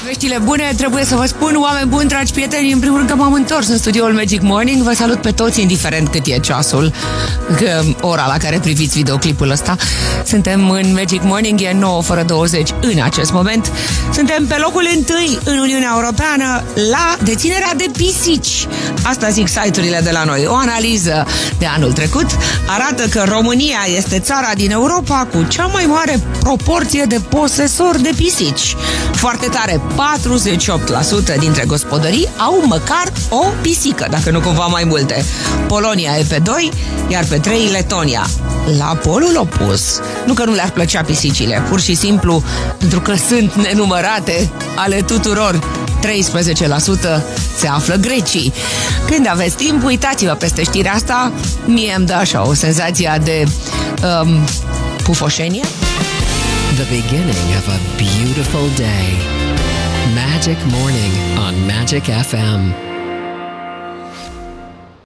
Veștile bune, trebuie să vă spun, oameni buni, dragi prieteni, în primul rând că m-am întors în studioul Magic Morning. Vă salut pe toți, indiferent cât e ceasul, ora la care priviți videoclipul ăsta. Suntem în Magic Morning, e 9:20 în acest moment. Suntem pe locul 1 în Uniunea Europeană la deținerea de pisici. Asta zic site-urile de la noi. O analiză de anul trecut arată că România este țara din Europa cu cea mai mare proporție de posesori de pisici. Foarte tare, 48% dintre gospodării au măcar o pisică, dacă nu cumva mai multe. Polonia e pe 2, iar pe 3 Letonia. La polul opus, nu că nu le-ar plăcea pisicile, pur și simplu pentru că sunt nenumărate ale tuturor. 13% se află grecii. Când aveți timp, uitați-vă peste știrea asta. Mie îmi dă așa o senzație de pufoșenie. The beginning of a beautiful day. Magic Morning on Magic FM.